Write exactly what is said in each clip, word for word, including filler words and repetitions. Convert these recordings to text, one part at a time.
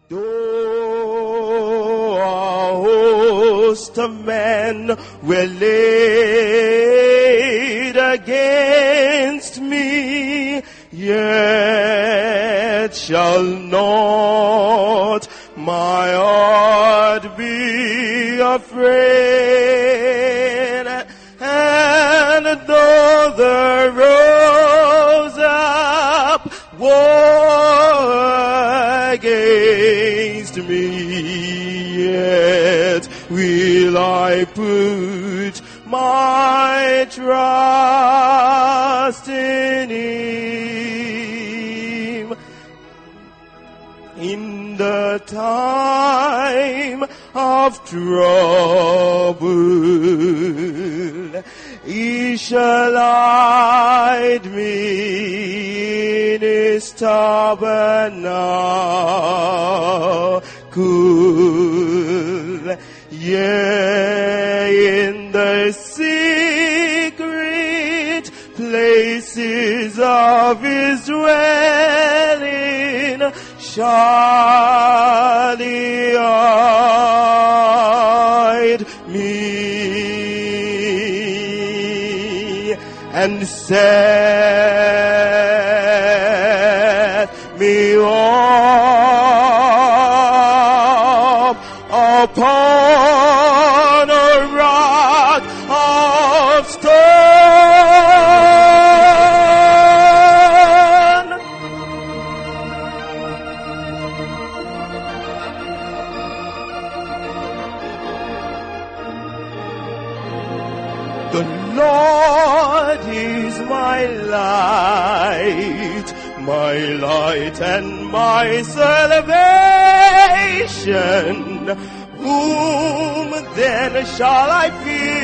Though a host of men were laid against me, yet shall not my heart be afraid. And though there rose up war against me, yet will I put my trust in Him. In the time of trouble, He shall hide me in His tabernacle. Yea, in the secret places of His dwelling shall He hide me and set me up upon a rock of stone. The Lord is my light, my light and my salvation. Whom then shall I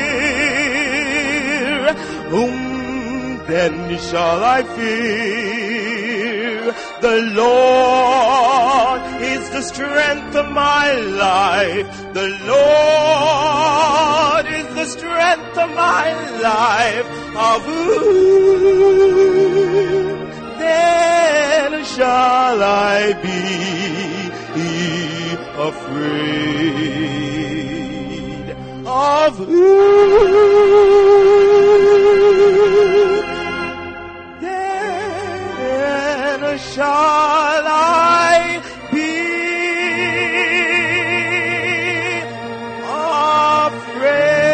fear? Whom then shall I fear? The Lord is the strength of my life. The Lord is the strength of my life. Of whom then shall I be afraid? Of whom then shall I be afraid?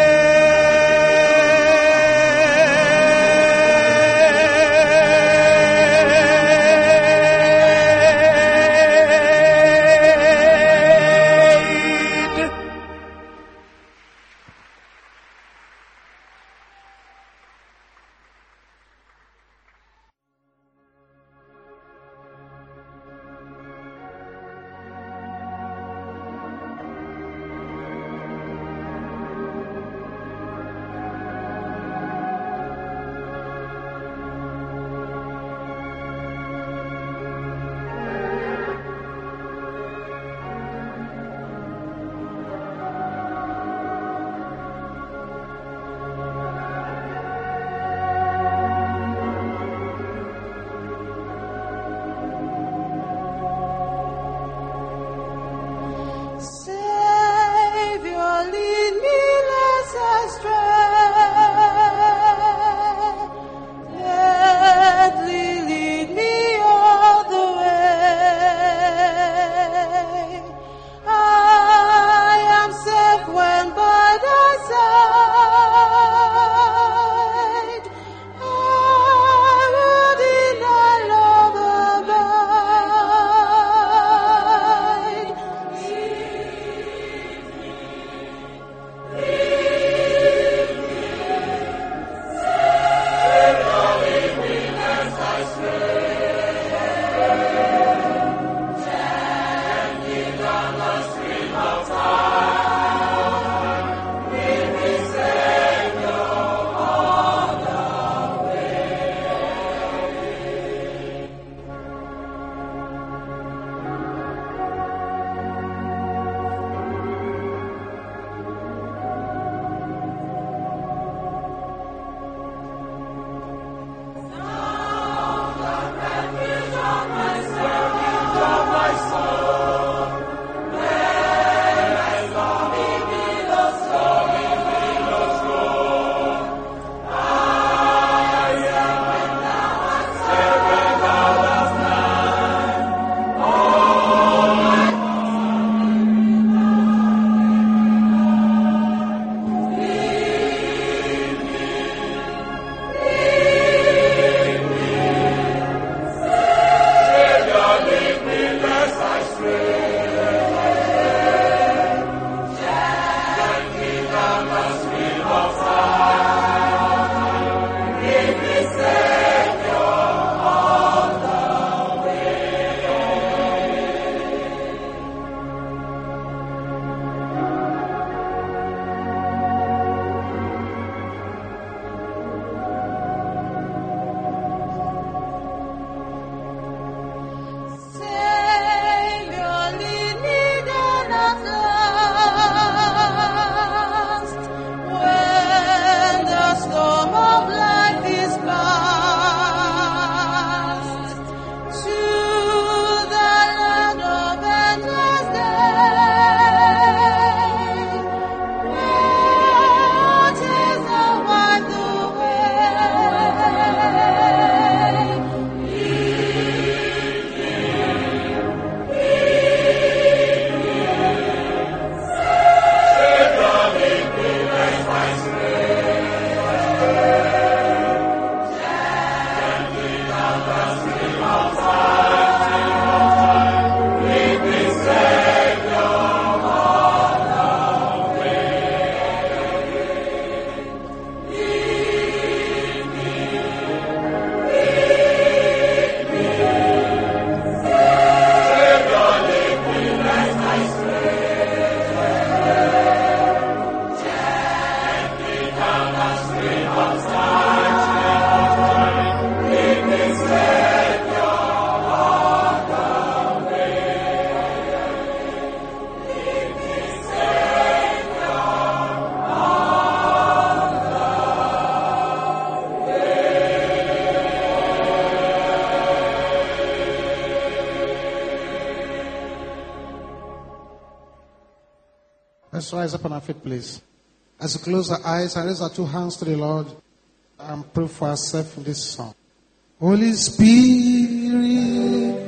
Let's rise up on our feet, please. As we close our eyes and raise our two hands to the Lord and pray for ourselves in this song. Holy Spirit,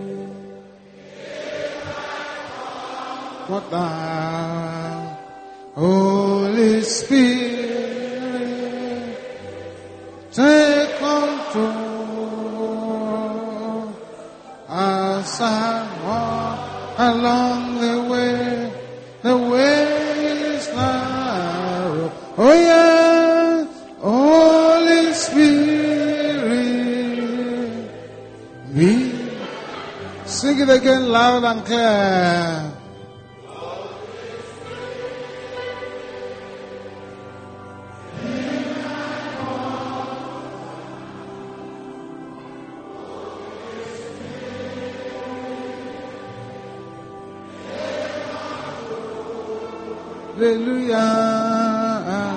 what thou, Holy Spirit, take control as I walk along the way. The way is narrow. Oh yeah, Holy Spirit, we sing it again loud and clear. Hallelujah.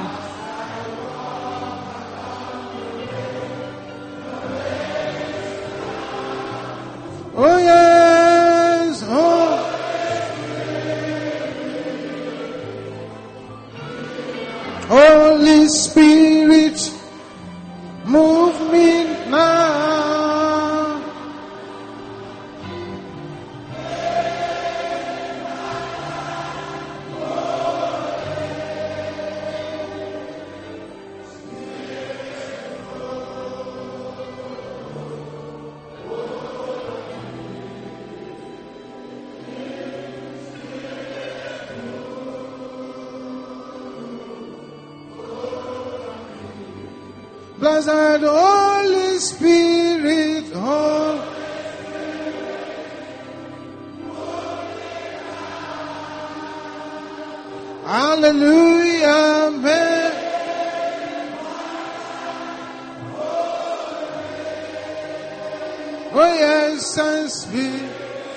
Oh yes, oh. Holy Spirit, move me now. Blessed Holy Spirit, oh. Hallelujah, amen. Oh yes, and speak.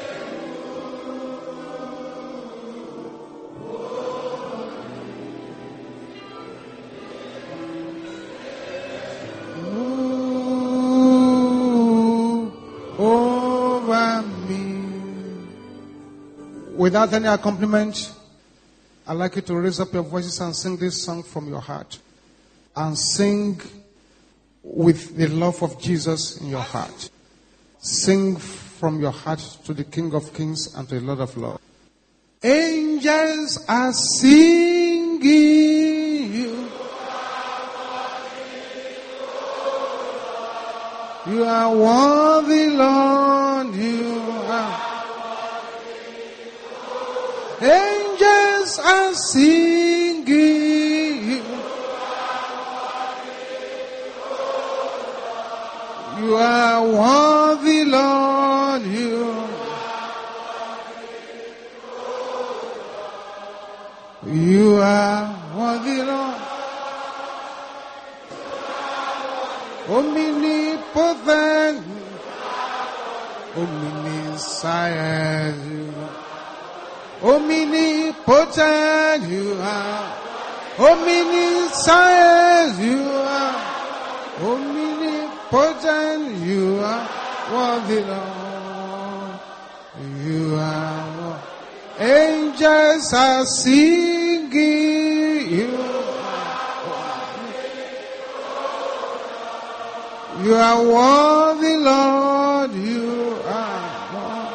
Without any accompaniment, I'd like you to raise up your voices and sing this song from your heart. And sing with the love of Jesus in your heart. Sing from your heart to the King of Kings and to the Lord of Lords. Angels are singing you. You are worthy, Lord. You are. Angels are singing you. You are worthy, Lord. You. You are worthy, Lord. Omnipotent, omniscient. Omnipotent you are, omniscient you are, omnipotent you are, worthy Lord, you are Lord. Angels are singing you, you are worthy Lord, you are Lord.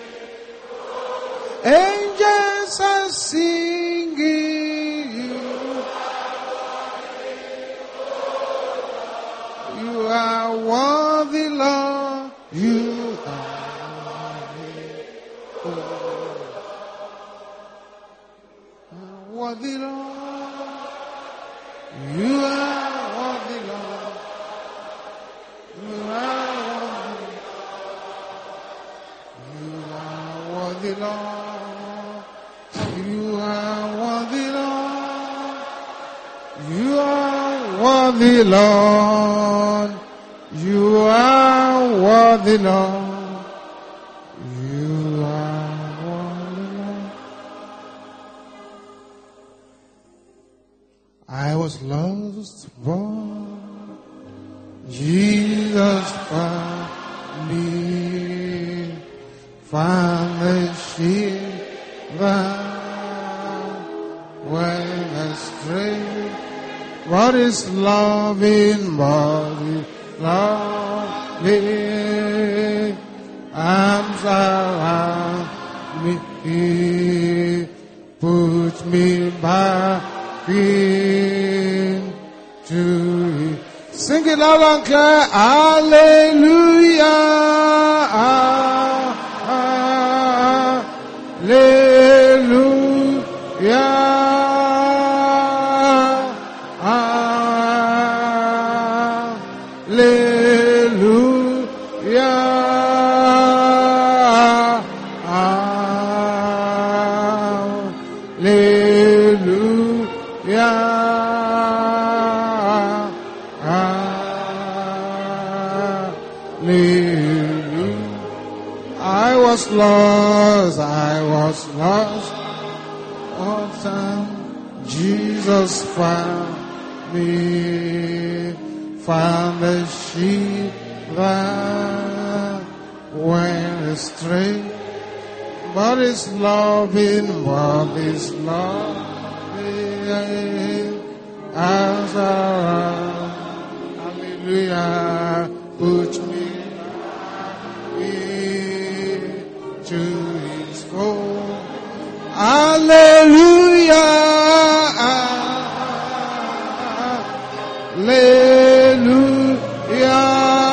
Angels are singing you. You are worthy, Lord. You are worthy, Lord. You are worthy, Lord. You are worthy, Lord. You are worthy, Lord. You are worthy, Lord. You are worthy, Lord. You are worthy, Lord. I was lost, but Jesus found me. Found the sheep that What is loving, what is loving, arms around me, put me back into it. Sing it loud and clear, hallelujah, hallelujah. Lost, I was lost, all time Jesus found me, found the sheep that went astray, but His loving, but His loving arms around, hallelujah, put me to His fold. Hallelujah, hallelujah,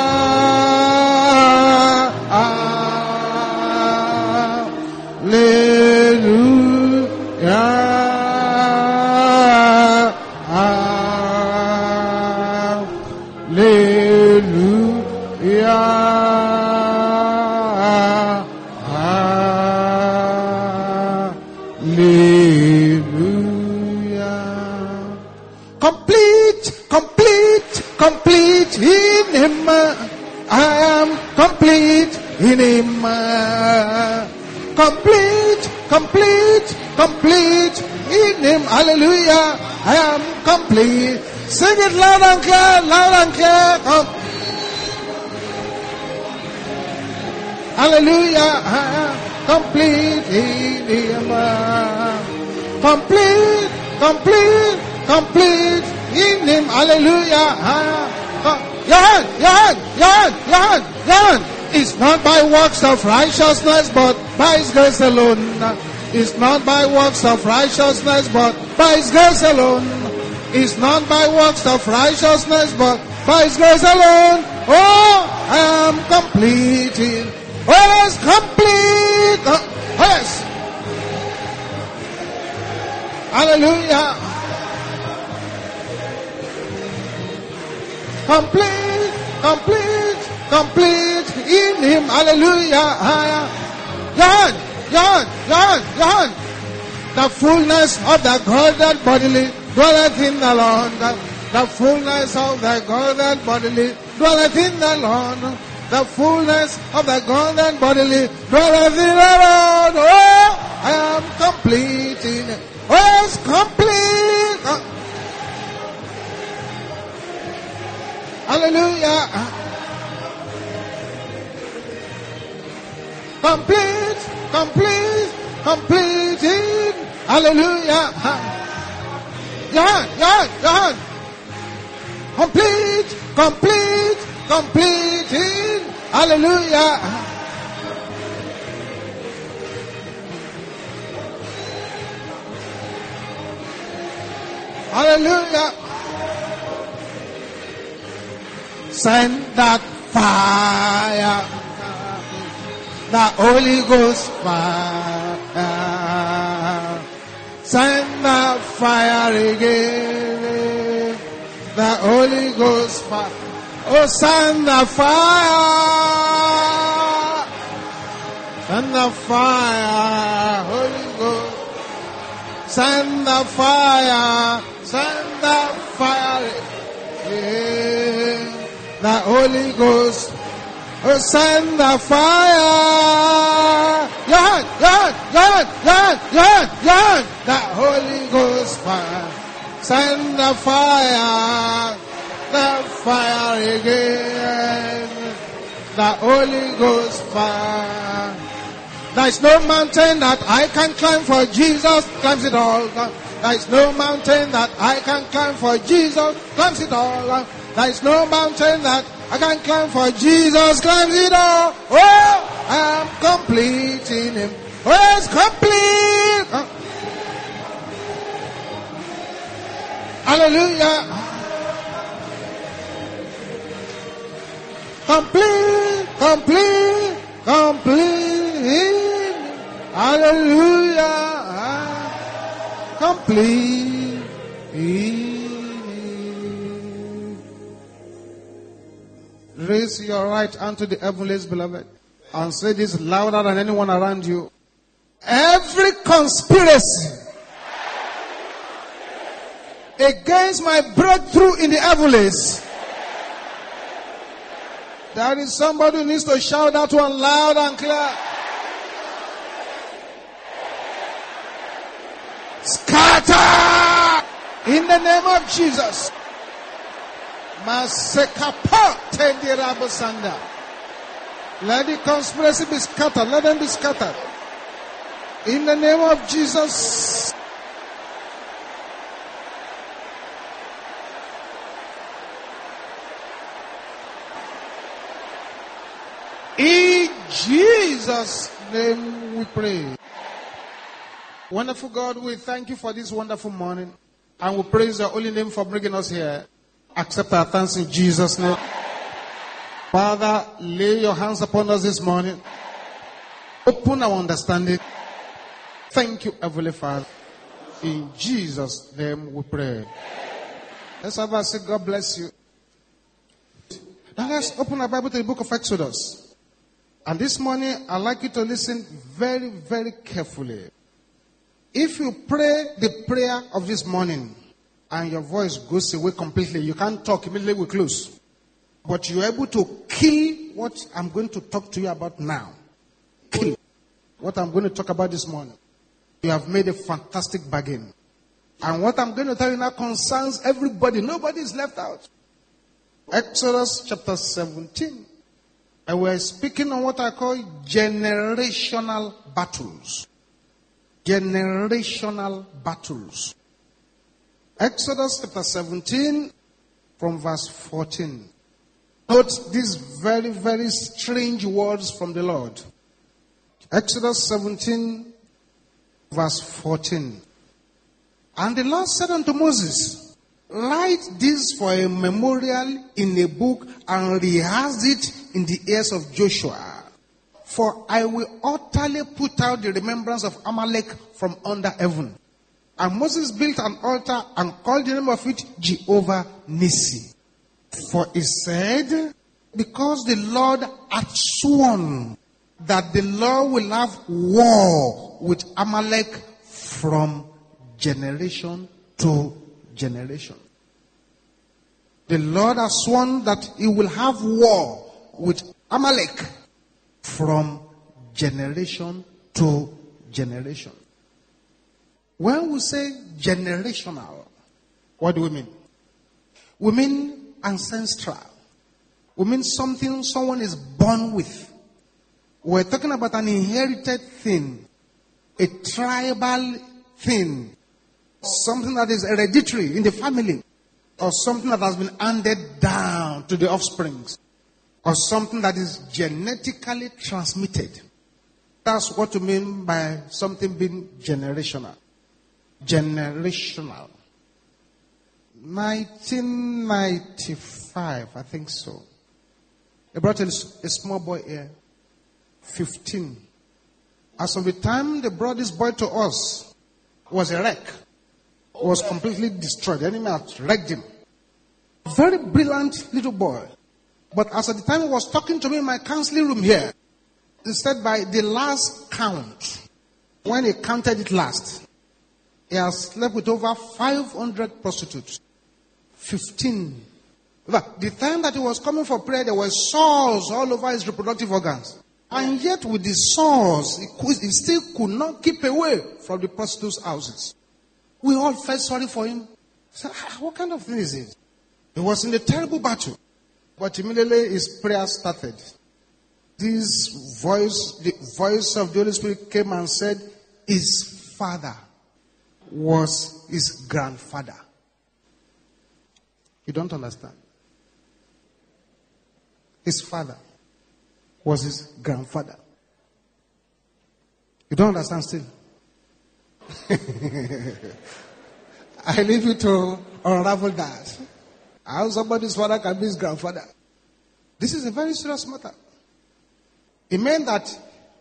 hallelujah, complete in Him. I am complete in Him. Complete, complete, complete in Him. Hallelujah. I am complete. Sing it loud and clear, loud and clear. Come. Hallelujah. I am complete in Him. Complete, complete, complete in Him. Hallelujah. Yan, yan, yan, yan, yan. It's not by works of righteousness, but by His grace alone. It's not by works of righteousness, but by His grace alone. It's not by works of righteousness, but by His grace alone. Oh, I am complete in. Oh, yes, complete. Oh, yes. Hallelujah. Complete, complete, complete in Him. Hallelujah. Yan, yan, yan, yan. The fullness of the Godhead bodily dwelleth in the Lord. The, the fullness of the Godhead bodily dwelleth in the Lord. The fullness of the Godhead bodily dwelleth in the Lord. Oh, I am complete in it. Oh, it's complete. Uh, Hallelujah. Complete, complete, complete in. Hallelujah. Yeah, yeah, yeah. Complete, complete, complete in. Hallelujah. Hallelujah. Send that fire, the Holy Ghost fire. Send that fire again, the Holy Ghost fire. Oh, send the fire, send the fire, Holy Ghost. Send the fire, send the fire again. The Holy Ghost, oh, send the fire, yan, yan, yan, yan, yan, yan. The Holy Ghost fire, send the fire, the fire again. The Holy Ghost fire. There is no mountain that I can climb, for Jesus climbs it all. There is no mountain that I can climb for Jesus. Climbs it all. There is no mountain that I can climb for Jesus. Climbs it all. Oh, I am complete in Him. Oh, it's complete. Oh. Hallelujah. Complete, complete, complete. Hallelujah. Complete. Raise your right hand to the heavenlies, beloved, and say this louder than anyone around you. Every conspiracy against my breakthrough in the heavenlies. There is somebody who needs to shout that one loud and clear. Scatter in the name of Jesus. Let the conspiracy be scattered. Let them be scattered. In the name of Jesus. In Jesus' name we pray. Wonderful God, we thank you for this wonderful morning. And we praise your holy name for bringing us here. Accept our thanks in Jesus' name. Father, lay your hands upon us this morning. Open our understanding. Thank you, Heavenly Father. In Jesus' name we pray. Let's have a say, God bless you. Now let's open our Bible to the book of Exodus. And this morning, I'd like you to listen very, very carefully. If you pray the prayer of this morning and your voice goes away completely, you can't talk, immediately we close. But you're able to kill what I'm going to talk to you about now. Kill what I'm going to talk about this morning. You have made a fantastic bargain. And what I'm going to tell you now concerns everybody. Nobody is left out. Exodus chapter seventeen. And we're speaking on what I call generational battles. Generational battles. Exodus chapter seventeen from verse fourteen. Note these very, very strange words from the Lord. Exodus seventeen verse fourteen. And the Lord said unto Moses, write this for a memorial in a book and rehearse it in the ears of Joshua. For I will utterly put out the remembrance of Amalek from under heaven. And Moses built an altar and called the name of it Jehovah Nissi. For he said, because the Lord hath sworn that the Lord will have war with Amalek from generation to generation. The Lord has sworn that he will have war with Amalek from generation to generation. When we say generational, what do we mean? We mean ancestral. We mean something someone is born with. We're talking about an inherited thing, a tribal thing, something that is hereditary in the family, or something that has been handed down to the offsprings, or something that is genetically transmitted. That's what we mean by something being generational. Generational. nineteen ninety-five, I think so. They brought in a small boy here, fifteen. As of the time they brought this boy to us, it was a wreck. It was completely destroyed. The enemy had wrecked him. Very brilliant little boy. But as at the time he was talking to me in my counseling room here, he said by the last count, when he counted it last, he has slept with over five hundred prostitutes. fifteen. But the time that he was coming for prayer, there were sores all over his reproductive organs. And yet with the sores, he, could, he still could not keep away from the prostitutes' houses. We all felt sorry for him. So, what kind of thing is it? He was in a terrible battle. But immediately his prayer started. This voice, the voice of the Holy Spirit came and said, his father was his grandfather. You don't understand. His father was his grandfather. You don't understand still? I leave you to unravel that. How somebody's father can be his grandfather. This is a very serious matter. It meant that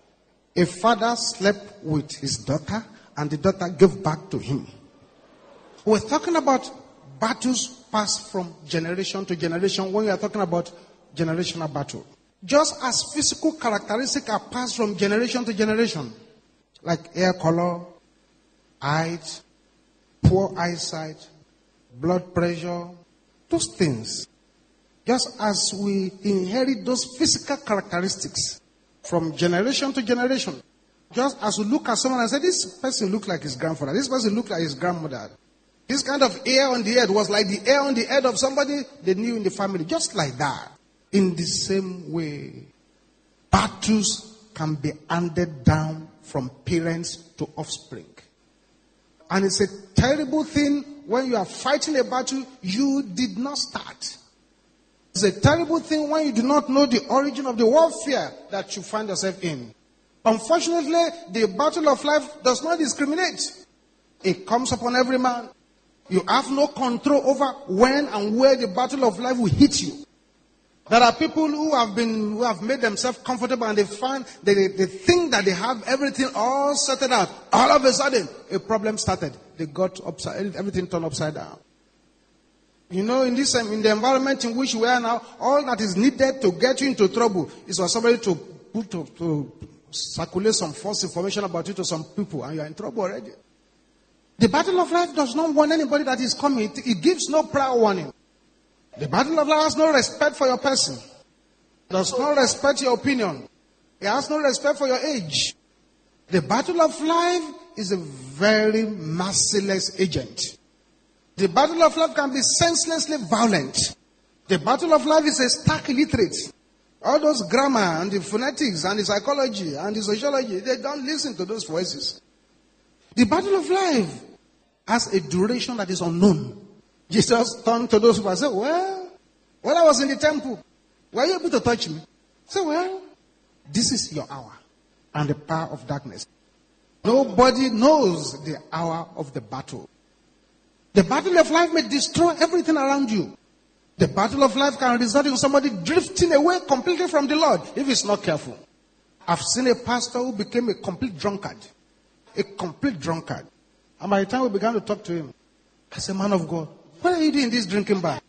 a father slept with his daughter and the daughter gave back to him. We're talking about battles passed from generation to generation when we are talking about generational battle. Just as physical characteristics are passed from generation to generation, like hair color, height, poor eyesight, blood pressure, those things. Just as we inherit those physical characteristics from generation to generation. Just as we look at someone and say, this person looks like his grandfather, this person looks like his grandmother. This kind of hair on the head was like the hair on the head of somebody they knew in the family. Just like that. In the same way, battles can be handed down from parents to offspring. And it's a terrible thing when you are fighting a battle you did not start. It's a terrible thing when you do not know the origin of the warfare that you find yourself in. Unfortunately, the battle of life does not discriminate. It comes upon every man. You have no control over when and where the battle of life will hit you. There are people who have been, who have made themselves comfortable and they find, they, they, they think that they have everything all sorted out. All of a sudden, a problem started. They got upside, everything turned upside down. You know, in this, in the environment in which we are now, all that is needed to get you into trouble is for somebody to put, to, to circulate some false information about you to some people and you are in trouble already. The battle of life does not warn anybody that is coming. It, it gives no prior warning. The battle of life has no respect for your person. It does not respect your opinion. It has no respect for your age. The battle of life is a very merciless agent. The battle of life can be senselessly violent. The battle of life is a stark illiterate. All those grammar and the phonetics and the psychology and the sociology, they don't listen to those voices. The battle of life has a duration that is unknown. Jesus turned to those people and said, well, when I was in the temple, were you able to touch me? I said, well, this is your hour and the power of darkness. Nobody knows the hour of the battle. The battle of life may destroy everything around you. The battle of life can result in somebody drifting away completely from the Lord if he's not careful. I've seen a pastor who became a complete drunkard. A complete drunkard. And by the time we began to talk to him, I said, man of God, what are you doing in this drinking bar?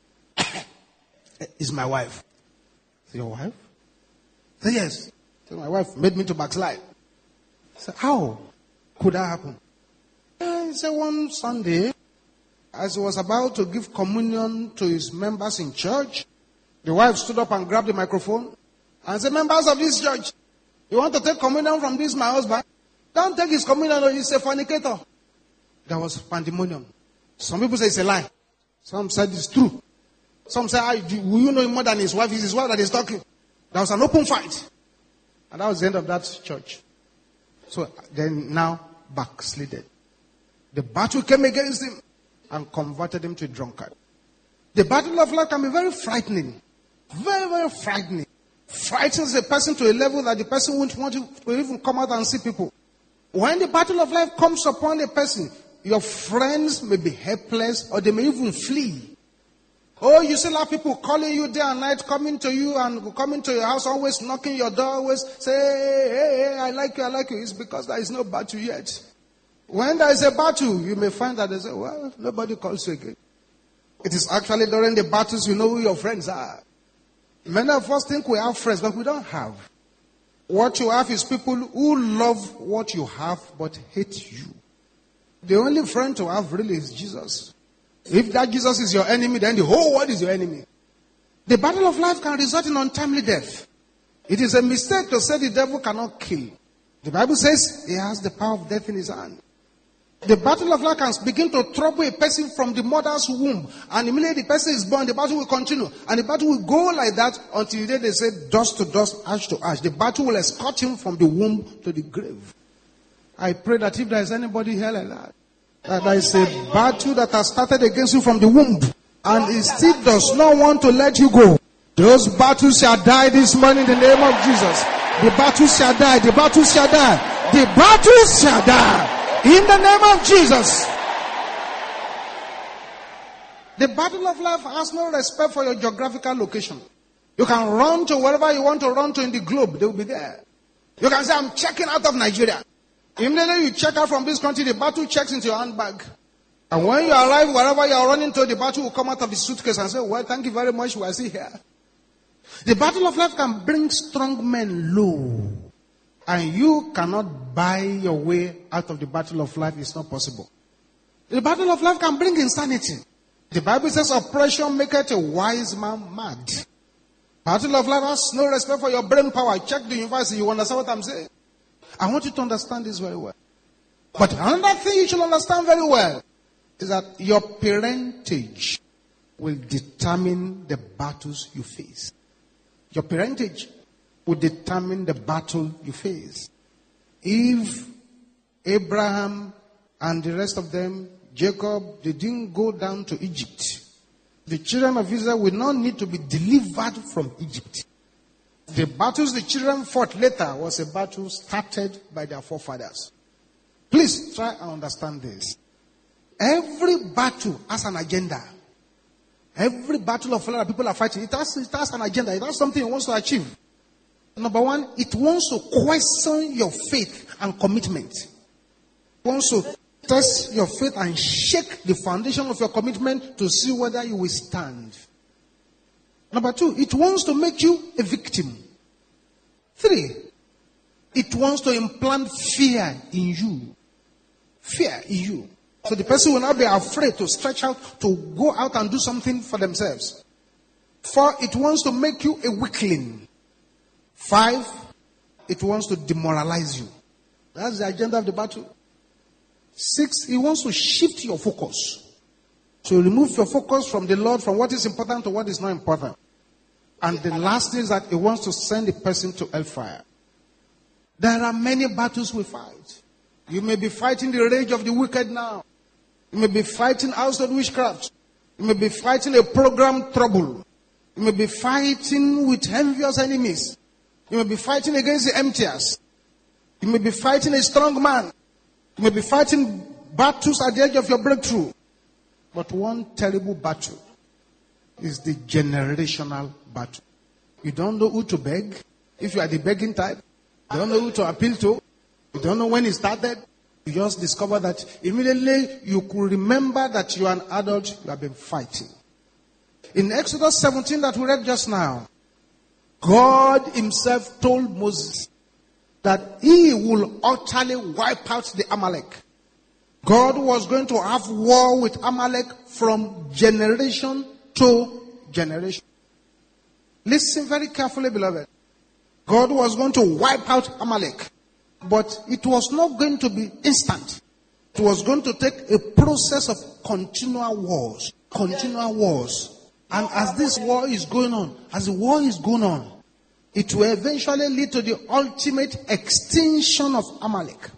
It's my wife. I said, your wife? I said, yes. I said, my wife made me to backslide. I said, how could that happen? I said, one Sunday, as he was about to give communion to his members in church, the wife stood up and grabbed the microphone and said, members of this church, you want to take communion from this my husband? Don't take his communion, he's a fornicator. There was pandemonium. Some people say it's a lie. Some said it's true. Some say, ah, will you know him more than his wife? It's his wife that is talking. There was an open fight. And that was the end of that church. So then now backslided. The battle came against him and converted him to a drunkard. The battle of life can be very frightening. Very, very frightening. Frightens a person to a level that the person won't want to, to even come out and see people. When the battle of life comes upon a person, your friends may be helpless or they may even flee. Oh, you see a lot of people calling you day and night, coming to you and coming to your house, always knocking your door, always say, hey, hey, hey, I like you, I like you. It's because there is no battle yet. When there is a battle, you may find that they say, well, nobody calls you again. It is actually during the battles you know who your friends are. Many of us think we have friends, but we don't have. What you have is people who love what you have but hate you. The only friend to have really is Jesus. If that Jesus is your enemy, then the whole world is your enemy. The battle of life can result in untimely death. It is a mistake to say the devil cannot kill. The Bible says he has the power of death in his hand. The battle of life can begin to trouble a person from the mother's womb. And immediately the person is born, the battle will continue. And the battle will go like that until the day they say dust to dust, ash to ash. The battle will escort him from the womb to the grave. I pray that if there is anybody here like that, That there is a battle that has started against you from the womb, and it still does not want to let you go. Those battles shall die this morning in the name of Jesus. The battles shall die. The battles shall die. The battles shall die in the name of Jesus. The battle of life has no respect for your geographical location. You can run to wherever you want to run to in the globe. They will be there. You can say, I'm checking out of Nigeria. Immediately you check out from this country, the battle checks into your handbag. And when you arrive wherever you are running to, the battle will come out of the suitcase and say, well, thank you very much. We are still here. The battle of life can bring strong men low. And you cannot buy your way out of the battle of life. It's not possible. The battle of life can bring insanity. The Bible says oppression maketh a wise man mad. Battle of life has no respect for your brain power. Check the university. You understand what I'm saying? I want you to understand this very well. But another thing you should understand very well is that your parentage will determine the battles you face. Your parentage will determine the battle you face. If Abraham and the rest of them, Jacob, they didn't go down to Egypt, the children of Israel will not need to be delivered from Egypt. The battles the children fought later was a battle started by their forefathers. Please try and understand this. Every battle has an agenda. Every battle of life people are fighting, it has, it has an agenda. It has something it wants to achieve. Number one, it wants to question your faith and commitment. It wants to test your faith and shake the foundation of your commitment to see whether you will stand. Number two, it wants to make you a victim. Three, it wants to implant fear in you. Fear in you. So the person will not be afraid to stretch out, to go out and do something for themselves. Four, it wants to make you a weakling. Five, it wants to demoralize you. That's the agenda of the battle. Six, it wants to shift your focus. So remove your focus from the Lord, from what is important to what is not important. And the last thing is that it wants to send the person to hellfire. There are many battles we fight. You may be fighting the rage of the wicked now. You may be fighting household witchcraft. You may be fighting a program trouble. You may be fighting with envious enemies. You may be fighting against the emptiers. You may be fighting a strong man. You may be fighting battles at the edge of your breakthrough. But one terrible battle is the generational battle. You don't know who to beg. If you are the begging type, you don't know who to appeal to. You don't know when it started. You just discover that immediately you could remember that you are an adult, you have been fighting. In Exodus seventeen that we read just now, God himself told Moses that he will utterly wipe out the Amalek. God was going to have war with Amalek from generation to generation. Listen very carefully, beloved. God was going to wipe out Amalek. But it was not going to be instant. It was going to take a process of continual wars. Continual wars. And as this war is going on, as the war is going on, it will eventually lead to the ultimate extinction of Amalek.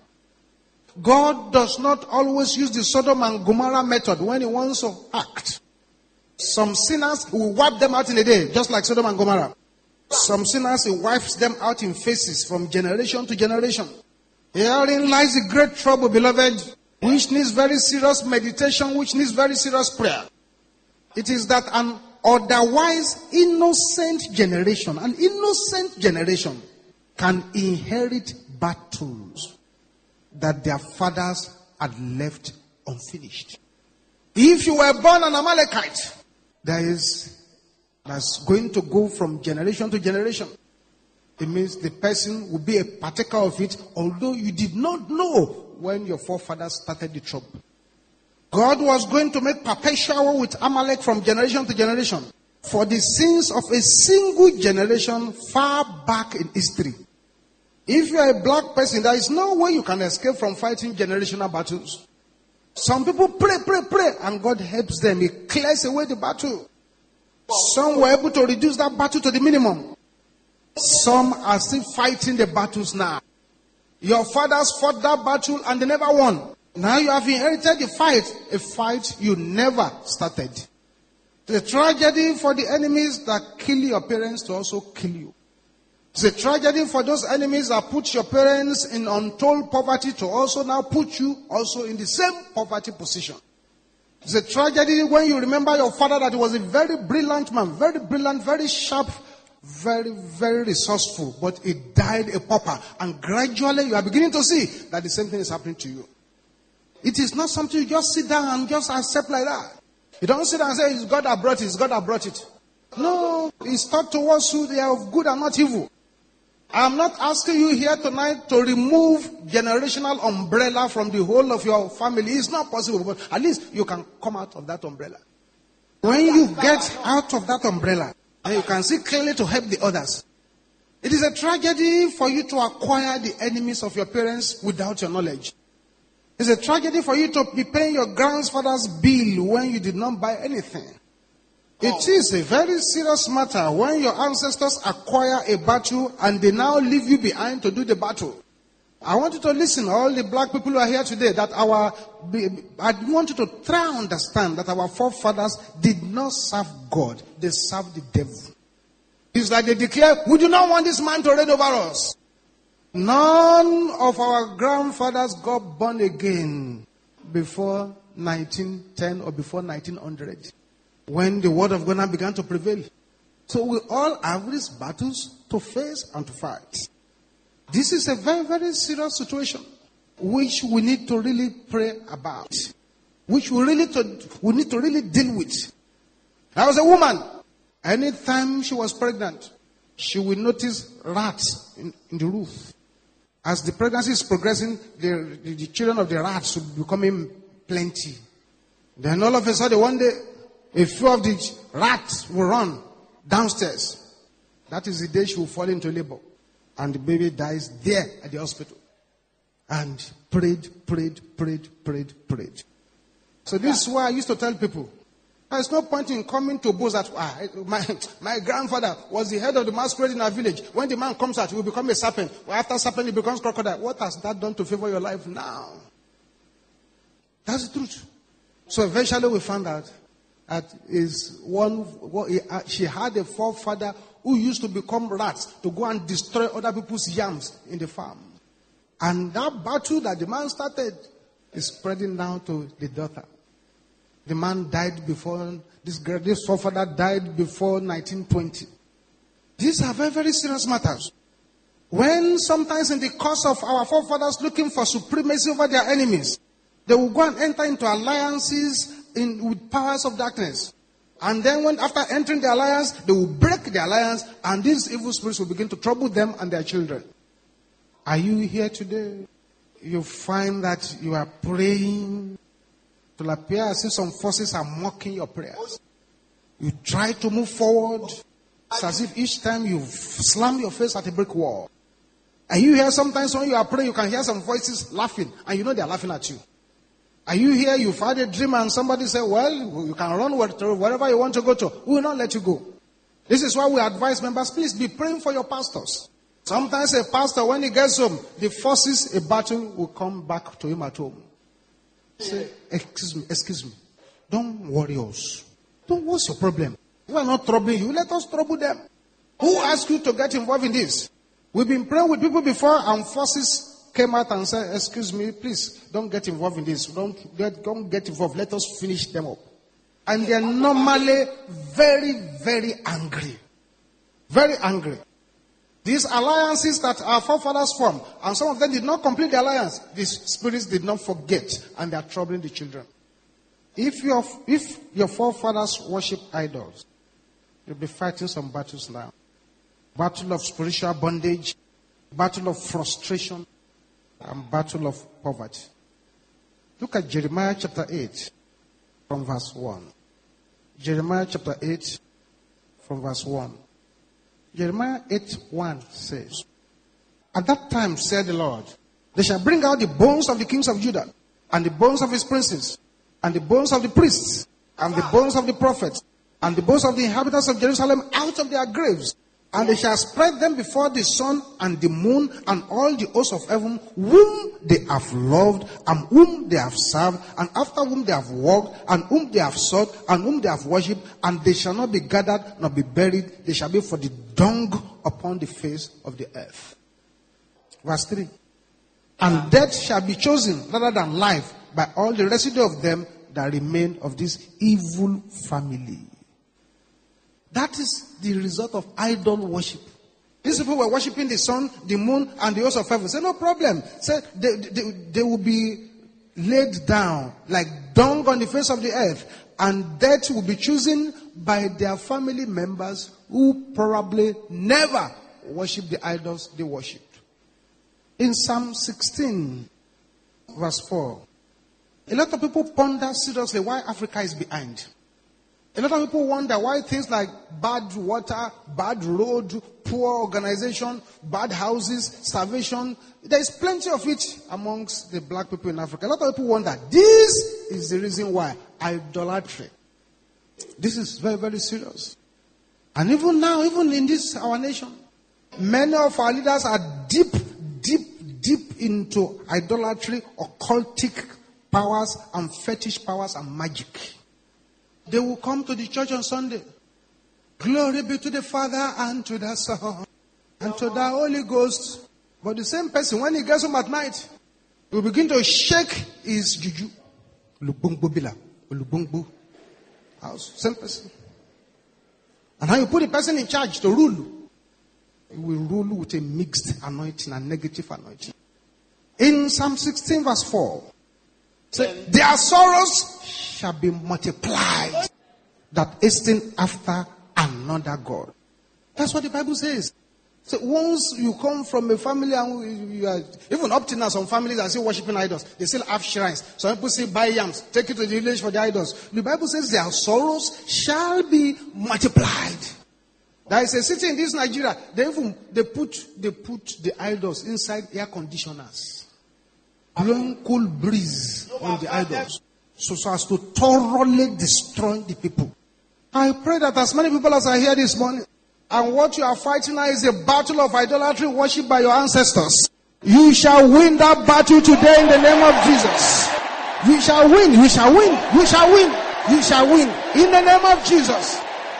God does not always use the Sodom and Gomorrah method when he wants to act. Some sinners will wipe them out in a day, just like Sodom and Gomorrah. Some sinners, he wipes them out in phases from generation to generation. Herein lies the great trouble, beloved, which needs very serious meditation, which needs very serious prayer. It is that an otherwise innocent generation, an innocent generation, can inherit battles that their fathers had left unfinished. If you were born an Amalekite, there is that's going to go from generation to generation. It means the person will be a partaker of it, although you did not know when your forefathers started the trouble. God was going to make perpetual with Amalek from generation to generation for the sins of a single generation far back in history. If you are a black person, there is no way you can escape from fighting generational battles. Some people pray, pray, pray, and God helps them. He clears away the battle. Some were able to reduce that battle to the minimum. Some are still fighting the battles now. Your fathers fought that battle and they never won. Now you have inherited the fight, a fight you never started. It's a tragedy for the enemies that kill your parents to also kill you. It's a tragedy for those enemies that put your parents in untold poverty to also now put you also in the same poverty position. It's a tragedy when you remember your father that he was a very brilliant man, very brilliant, very sharp, very, very resourceful, but he died a pauper. And gradually you are beginning to see that the same thing is happening to you. It is not something you just sit down and just accept like that. You don't sit down and say, it's God that brought it, it's God that brought it. No, it's taught towards you, they are of good and not evil. I'm not asking you here tonight to remove generational umbrella from the whole of your family. It's not possible, but at least you can come out of that umbrella. When you get out of that umbrella, and you can see clearly to help the others. It is a tragedy for you to acquire the enemies of your parents without your knowledge. It's a tragedy for you to be paying your grandfather's bill when you did not buy anything. It is a very serious matter when your ancestors acquire a battle and they now leave you behind to do the battle. I want you to listen, all the black people who are here today, that our, I want you to try and understand that our forefathers did not serve God, they served the devil. It's like they declare, we do not want this man to reign over us. None of our grandfathers got born again before nineteen ten or before nineteen hundred. When the word of God began to prevail. So we all have these battles to face and to fight. This is a very, very serious situation which we need to really pray about. Which we really to, we need to really deal with. There was a woman, anytime she was pregnant, she will notice rats in, in the roof. As the pregnancy is progressing, the, the, the children of the rats will be becoming plenty. Then all of a sudden, one day, a few of the rats will run downstairs. That is the day she will fall into labor. And the baby dies there at the hospital. And prayed, prayed, prayed, prayed, prayed. So this is why I used to tell people, there's no point in coming to boast that ah, my, my grandfather was the head of the masquerade in our village. When the man comes out, he will become a serpent. Well, after serpent, he becomes crocodile. What has that done to favor your life now? That's the truth. So eventually we found out that is one. She had a forefather who used to become rats to go and destroy other people's yams in the farm. And that battle that the man started is spreading now to the daughter. The man died before, this, this forefather died before nineteen twenty. These are very, very serious matters. When sometimes in the course of our forefathers looking for supremacy over their enemies, they will go and enter into alliances in, with powers of darkness. And then when after entering the alliance, they will break the alliance and these evil spirits will begin to trouble them and their children. Are you here today? You find that you are praying. It will appear as if some forces are mocking your prayers. You try to move forward. It's as if each time you slam your face at a brick wall. Are you here sometimes when you are praying, you can hear some voices laughing and you know they are laughing at you. Are you here, you've had a dream and somebody said, well, you can run wherever you want to go to. We will not let you go. This is why we advise members, please be praying for your pastors. Sometimes a pastor, when he gets home, the forces, a battle will come back to him at home. Say, excuse me, excuse me. Don't worry us. Don't, what's your problem? We are not troubling you. Let us trouble them. Who asked you to get involved in this? We've been praying with people before and forces came out and said, excuse me, please, don't get involved in this. Don't get, don't get involved. Let us finish them up. And they're normally very, very angry. Very angry. These alliances that our forefathers formed, and some of them did not complete the alliance, these spirits did not forget, and they are troubling the children. If your, if your forefathers worship idols, you'll be fighting some battles now. Battle of spiritual bondage, battle of frustration, and battle of poverty. Look at Jeremiah chapter eight from verse one. Jeremiah chapter eight from verse one. Jeremiah eight one says, at that time, said the Lord, they shall bring out the bones of the kings of Judah, and the bones of his princes, and the bones of the priests, and the bones of the prophets, and the bones of the inhabitants of Jerusalem out of their graves, And they shall spread them before the sun and the moon and all the hosts of heaven, whom they have loved and whom they have served, and after whom they have walked, and whom they have sought, and whom they have worshipped, and they shall not be gathered nor be buried. They shall be for the dung upon the face of the earth. Verse three. And death shall be chosen rather than life by all the residue of them that remain of this evil family. That is the result of idol worship. These people were worshiping the sun, the moon, and the hosts of heaven. Say, no problem. Say, they, they, they will be laid down like dung on the face of the earth. And death will be chosen by their family members who probably never worship the idols they worshipped. In Psalm sixteen, verse four, a lot of people ponder seriously why Africa is behind. A lot of people wonder why things like bad water, bad road, poor organization, bad houses, starvation, there is plenty of it amongst the black people in Africa. A lot of people wonder, this is the reason why. Idolatry. This is very, very serious. And even now, even in this, our nation, many of our leaders are deep, deep, deep into idolatry, occultic powers, and fetish powers, and magic. They will come to the church on Sunday. Glory be to the Father and to the Son and to the Holy Ghost. But the same person, when he gets home at night, will begin to shake his juju. House. Same person. And how you put the person in charge to rule, he will rule with a mixed anointing and negative anointing. In Psalm sixteen verse four, say, their sorrows shall be multiplied that hasten after another God. That's what the Bible says. So once you come from a family and you are, even up to now, some families are still worshiping idols. They still have shrines. Some people say buy yams, take it to the village for the idols. The Bible says their sorrows shall be multiplied. There is a city in this Nigeria. They even they put they put the idols inside air conditioners, blowing cool breeze on the idols, so, so as to thoroughly destroy the people. I pray that as many people as are here this morning, and what you are fighting now is a battle of idolatry worship by your ancestors. You shall win that battle today in the name of Jesus. You shall win, you shall win, you shall win, you shall win in the name of Jesus.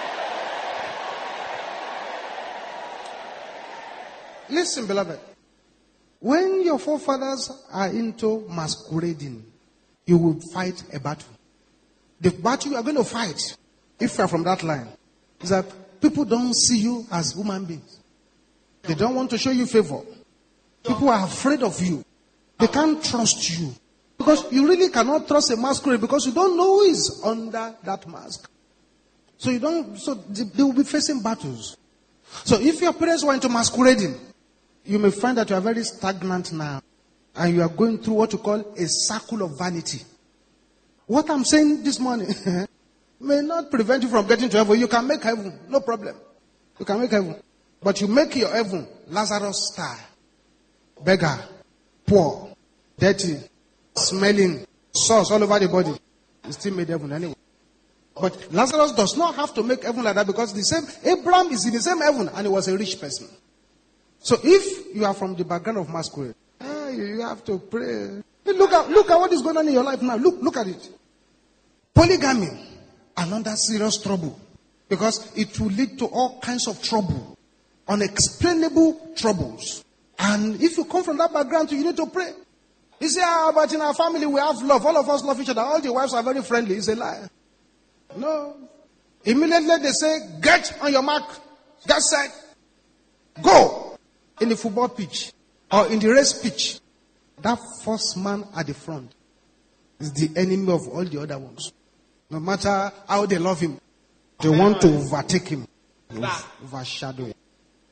Listen, beloved. When your forefathers are into masquerading, you will fight a battle. The battle you are going to fight, if you are from that line, is that people don't see you as human beings. They don't want to show you favor. People are afraid of you. They can't trust you. Because you really cannot trust a masquerade because you don't know who is under that mask. So you don't, so they will be facing battles. So if your parents were into masquerading, you may find that you are very stagnant now. And you are going through what you call a circle of vanity. What I'm saying this morning may not prevent you from getting to heaven. You can make heaven, no problem. You can make heaven. But you make your heaven Lazarus style. Beggar, poor, dirty, smelling, sauce all over the body. You still made heaven anyway. But Lazarus does not have to make heaven like that because the same Abraham is in the same heaven and he was a rich person. So if you are from the background of masquerade, ah, you have to pray. Look at look at what is going on in your life now. Look, look at it. Polygamy, another serious trouble. Because it will lead to all kinds of trouble. Unexplainable troubles. And if you come from that background, you need to pray. You say, ah, but in our family we have love. All of us love each other. All the wives are very friendly. It's a lie. No. Immediately they say, get on your mark. Get set. Go. In the football pitch. Or in the race pitch. That first man at the front is the enemy of all the other ones. No matter how they love him, they want to overtake him, overshadow him.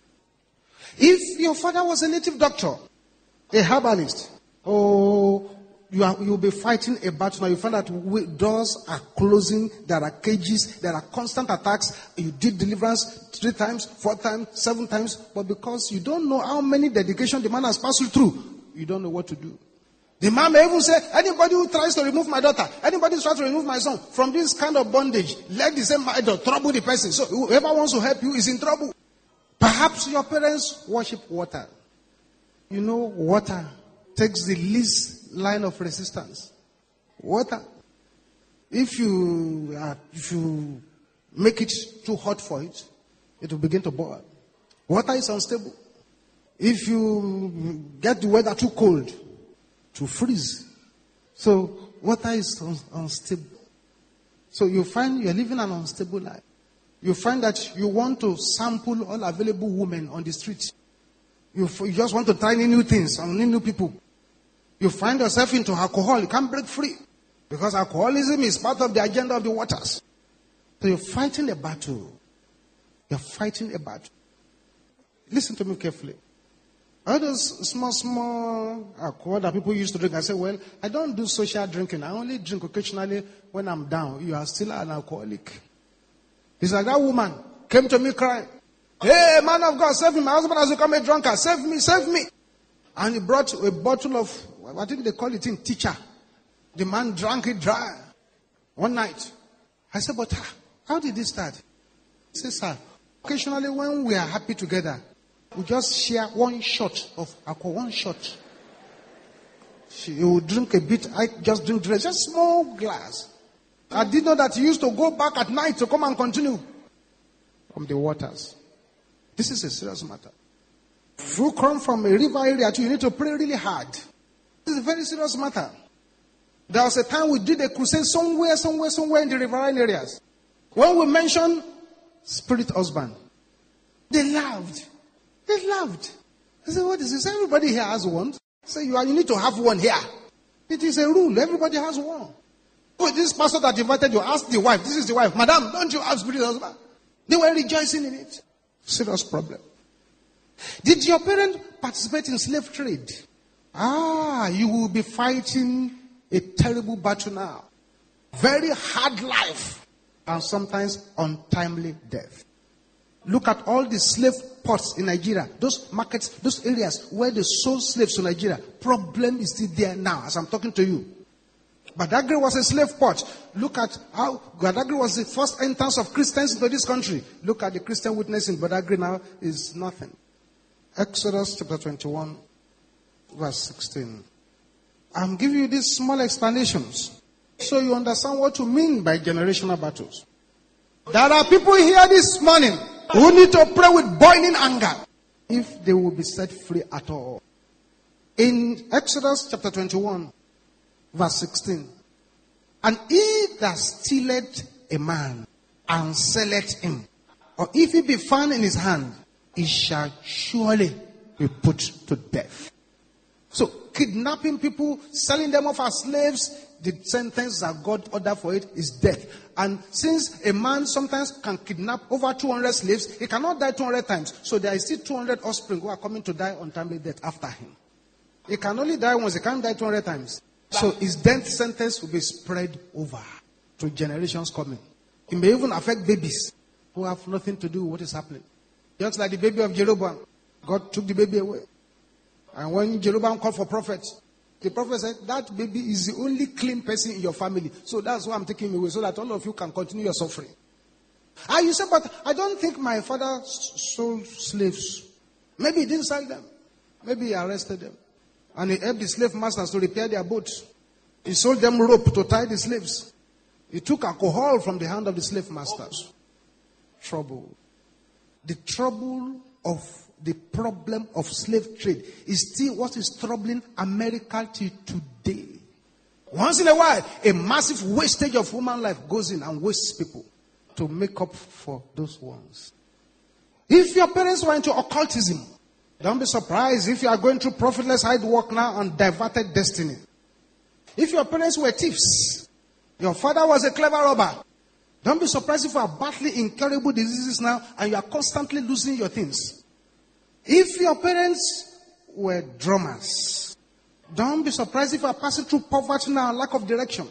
If your father was a native doctor, a herbalist, oh, you are, you'll be fighting a battle now. You find that doors are closing, there are cages, there are constant attacks. You did deliverance three times, four times, seven times, but because you don't know how many dedication the man has passed you through, you don't know what to do. The man may even say, anybody who tries to remove my daughter, anybody who tries to remove my son from this kind of bondage, let the same idol trouble the person. So whoever wants to help you is in trouble. Perhaps Perhaps your parents worship water. You know, water takes the least line of resistance. Water. If you, uh, if you make it too hot for it, it will begin to boil. Water is unstable. If you get the weather too cold, to freeze. So water is un- unstable. So you find you're living an unstable life. You find that you want to sample all available women on the street. You, f- you just want to try new things and new people. You find yourself into alcohol. You can't break free. Because alcoholism is part of the agenda of the waters. So you're fighting a battle. You're fighting a battle. Listen to me carefully. All those small, small alcohol that people used to drink, I say, well, I don't do social drinking. I only drink occasionally when I'm down. You are still an alcoholic. It's like that woman came to me crying. Hey, man of God, save me. My husband has become a drunkard. Save me, save me. And he brought a bottle of, I think they call it in teacher. The man drank it dry one night. I said, but how did this start? He said, sir, occasionally when we are happy together, we just share one shot of alcohol, one shot. She will drink a bit, I just drink just a small glass. I didn't know that he used to go back at night to come and continue from the waters. This is a serious matter. If you come from a river area too, you need to pray really hard. This is a very serious matter. There was a time we did a crusade somewhere, somewhere, somewhere in the riverine areas. When we mentioned spirit husband, they laughed. They laughed. I said, what is this? Everybody here has one. I said, you, are, you need to have one here. It is a rule. Everybody has one. Oh, this pastor that invited you, ask the wife. This is the wife. Madam, don't you have spirit husband? They were rejoicing in it. Serious problem. Did your parents participate in slave trade? Ah, you will be fighting a terrible battle now. Very hard life. And sometimes untimely death. Look at all the slave ports in Nigeria. Those markets, those areas where they sold slaves to Nigeria. Problem is still there now as I'm talking to you. Badagry was a slave port. Look at how Badagry was the first entrance of Christians into this country. Look at the Christian witness in Badagry now is nothing. Exodus chapter twenty-one, verse sixteen. I'm giving you these small explanations so you understand what to mean by generational battles. There are people here this morning who need to pray with boiling anger if they will be set free at all. In Exodus chapter twenty-one, verse sixteen. And he that stealeth a man and selleth him, or if he be found in his hand, he shall surely be put to death. So, kidnapping people, selling them off as slaves, the sentence that God ordered for it is death. And since a man sometimes can kidnap over two hundred slaves, he cannot die two hundred times. So there is still two hundred offspring who are coming to die untimely death after him. He can only die once, he can't die two hundred times. So his death sentence will be spread over to generations coming. It may even affect babies who have nothing to do with what is happening. Just like the baby of Jeroboam. God took the baby away. And when Jeroboam called for prophets, the prophet said, that baby is the only clean person in your family. So that's why I'm taking him away, so that all of you can continue your suffering. Ah, you said, but I don't think my father sold slaves. Maybe he didn't sell them. Maybe he arrested them. And he helped the slave masters to repair their boats. He sold them rope to tie the slaves. He took alcohol from the hand of the slave masters. Trouble. The trouble of the problem of slave trade is still what is troubling America till today. Once in a while, a massive wastage of human life goes in and wastes people to make up for those ones. If your parents were into occultism, don't be surprised if you are going through profitless hard work now and diverted destiny. If your parents were thieves, your father was a clever robber, don't be surprised if you are battling incurable diseases now and you are constantly losing your things. If your parents were drummers, don't be surprised if you are passing through poverty now and lack of direction.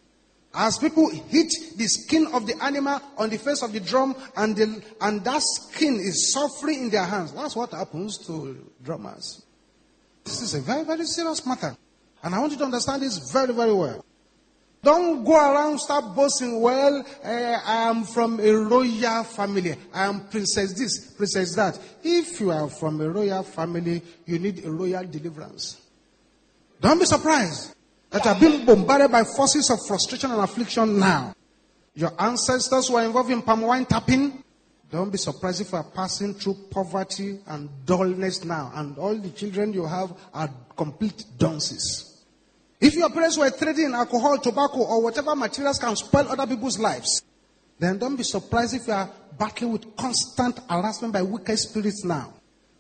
As people hit the skin of the animal on the face of the drum and, the, and that skin is suffering in their hands. That's what happens to drummers. This is a very, very serious matter. And I want you to understand this very, very well. Don't go around start boasting, well, uh, I am from a royal family. I am princess this, princess that. If you are from a royal family, you need a royal deliverance. Don't be surprised that you are being bombarded by forces of frustration and affliction now. Your ancestors were involved in palm wine tapping. Don't be surprised if you are passing through poverty and dullness now. And all the children you have are complete dunces. If your parents were trading in alcohol, tobacco, or whatever materials can spoil other people's lives, then don't be surprised if you are battling with constant harassment by wicked spirits now.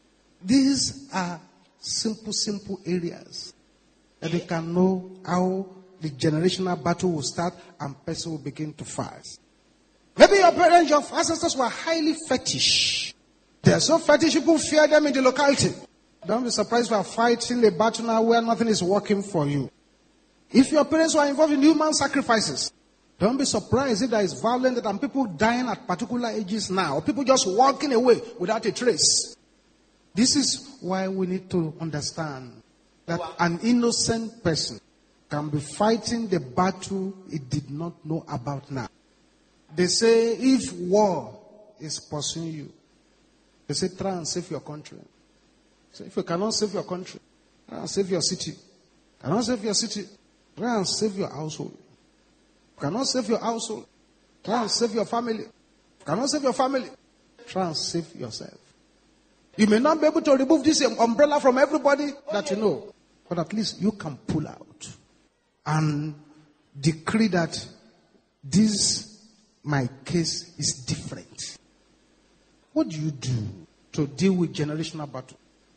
These are simple, simple areas that they can know how the generational battle will start and person will begin to fast. Maybe your parents, your ancestors were highly fetish. They are so fetish, people fear them in the locality. Don't be surprised if you are fighting a battle now where nothing is working for you. If your parents were involved in human sacrifices, don't be surprised if there is violence and people dying at particular ages now, or people just walking away without a trace. This is why we need to understand that an innocent person can be fighting the battle it did not know about now. They say if war is pursuing you, they say try and save your country. So if you cannot save your country, try and save your city. Cannot save your city, try and save your household. Cannot save your household, try and save your family. Cannot save your family, try and save yourself. You may not be able to remove this umbrella from everybody that you know, but at least you can pull out and decree that this, my case, is different. What do you do to deal with generational battle?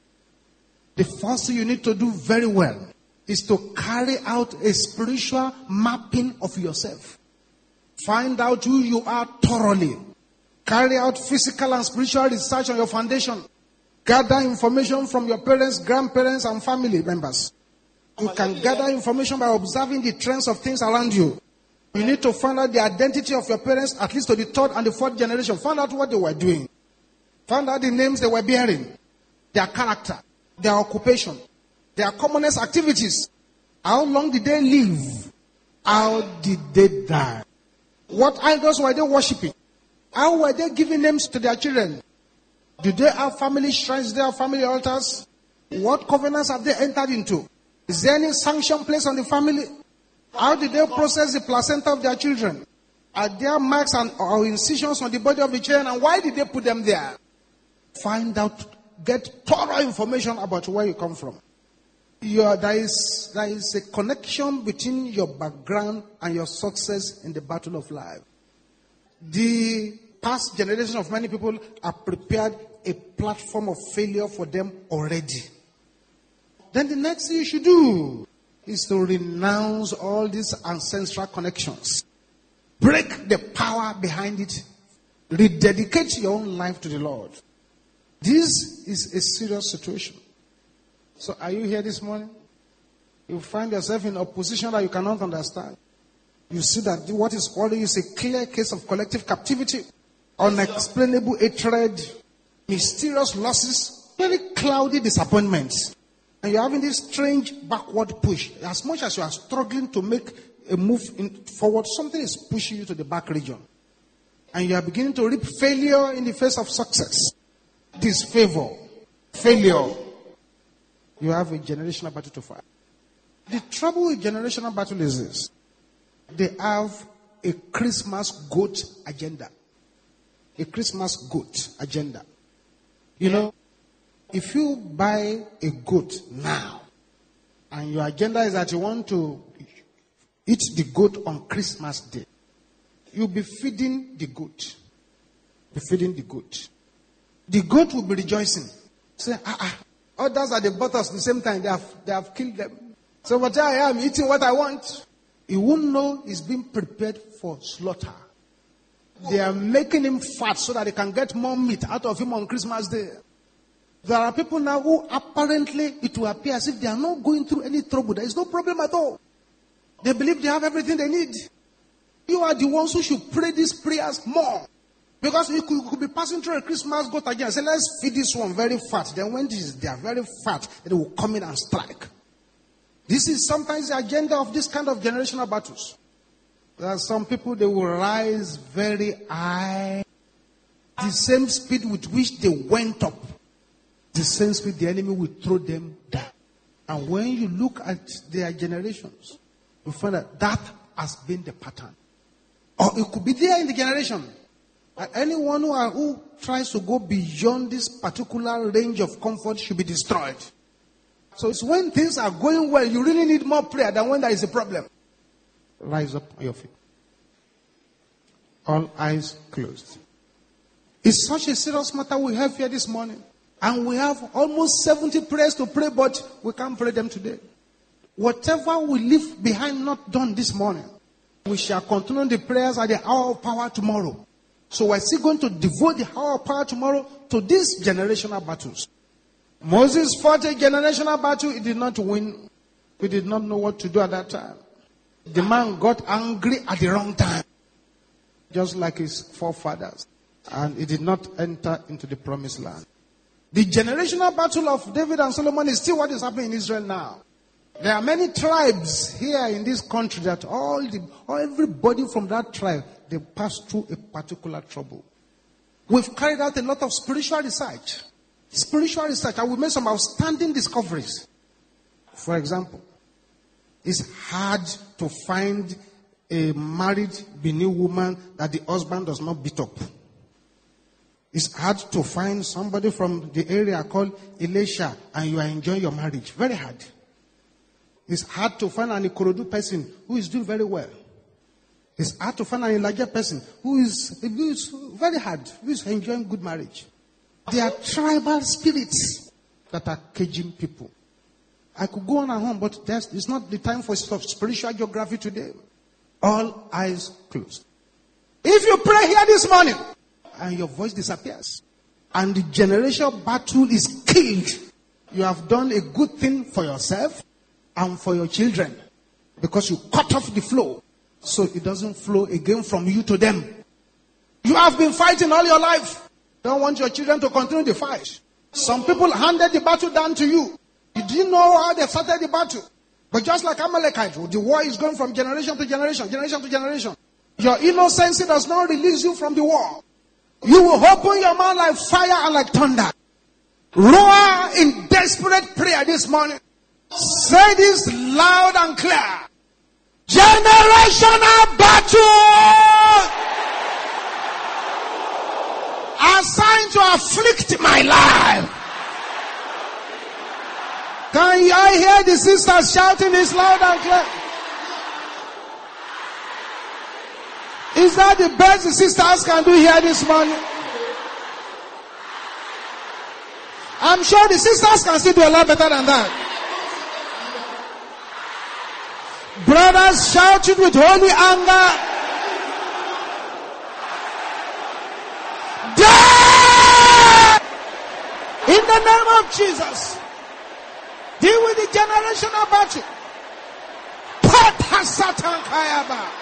The first thing you need to do very well is to carry out a spiritual mapping of yourself. Find out who you are thoroughly. Carry out physical and spiritual research on your foundation. Gather information from your parents, grandparents, and family members. You can gather information by observing the trends of things around you. You need to find out the identity of your parents, at least to the third and the fourth generation. Find out what they were doing. Find out the names they were bearing, their character, their occupation, their commonest activities. How long did they live? How did they die? What idols were they worshipping? How were they giving names to their children? Do they have family shrines? Do they have family altars? What covenants have they entered into? Is there any sanction placed on the family? How did they process the placenta of their children? Are there marks and or incisions on the body of the children? And why did they put them there? Find out, get thorough information about where you come from. Your, there is, there is a connection between your background and your success in the battle of life. The past generation of many people have prepared a platform of failure for them already. Then the next thing you should do is to renounce all these ancestral connections. Break the power behind it. Rededicate your own life to the Lord. This is a serious situation. So are you here this morning? You find yourself in a position that you cannot understand. You see that what is calling you is a clear case of collective captivity, unexplainable hatred, mysterious losses, very cloudy disappointments. And you're having this strange backward push. As much as you are struggling to make a move in forward, something is pushing you to the back region. And you are beginning to reap failure in the face of success. Disfavor, failure. You have a generational battle to fight. The trouble with generational battle is this. They have a Christmas goat agenda. A Christmas goat agenda. You know, if you buy a goat now, and your agenda is that you want to eat the goat on Christmas Day, you'll be feeding the goat. Be feeding the goat. The goat will be rejoicing. Say, ah, ah. Others at the bottom at the same time, they have, they have killed them. So what I am eating what I want. He won't know he's being prepared for slaughter. They are making him fat so that they can get more meat out of him on Christmas Day. There are people now who apparently it will appear as if they are not going through any trouble. There is no problem at all. They believe they have everything they need. You are the ones who should pray these prayers more. Because you could, you could be passing through a Christmas goat again and say, let's feed this one very fat. Then when this, they are very fat, they will come in and strike. This is sometimes the agenda of this kind of generational battles. There are some people, they will rise very high. The same speed with which they went up, the same speed the enemy will throw them down. And when you look at their generations, you find that that has been the pattern. Or it could be there in the generation. And anyone who, are, who tries to go beyond this particular range of comfort should be destroyed. So it's when things are going well, you really need more prayer than when there is a problem. Rise up on your feet. All eyes closed. It's such a serious matter we have here this morning. And we have almost seventy prayers to pray, but we can't pray them today. Whatever we leave behind not done this morning, we shall continue the prayers at the hour of power tomorrow. So we're still going to devote the hour of power tomorrow to these generational battles. Moses fought a generational battle. He did not win. He did not know what to do at that time. The man got angry at the wrong time, just like his forefathers. And he did not enter into the promised land. The generational battle of David and Solomon is still what is happening in Israel now. There are many tribes here in this country that all the, all everybody from that tribe, they pass through a particular trouble. We've carried out a lot of spiritual research. Spiritual research, and we made some outstanding discoveries. For example, it's hard to find a married Benin woman that the husband does not beat up. It's hard to find somebody from the area called Elisha and you are enjoying your marriage. Very hard. It's hard to find an Ikorodu person who is doing very well. It's hard to find an Elijah person who is, who is very hard, who is enjoying good marriage. There are tribal spirits that are caging people. I could go on and on, but it's not the time for spiritual geography today. All eyes closed. If you pray here this morning, and your voice disappears, and the generational battle is killed, you have done a good thing for yourself and for your children, because you cut off the flow so it doesn't flow again from you to them. You have been fighting all your life. Don't want your children to continue the fight. Some people handed the battle down to you. You didn't know how they started the battle. But just like Amalekite, the war is going from generation to generation, generation to generation. Your innocence does not release you from the war. You will open your mouth like fire and like thunder. Roar in desperate prayer this morning. Say this loud and clear. Generational battle assigned to afflict my life. Can you hear the sisters shouting this loud and clear? Is that the best the sisters can do here this morning? I'm sure the sisters can still do a lot better than that. Brothers shouting with holy anger. Die! In the name of Jesus. Deal with the generational battle. Pata Satan Kayaba.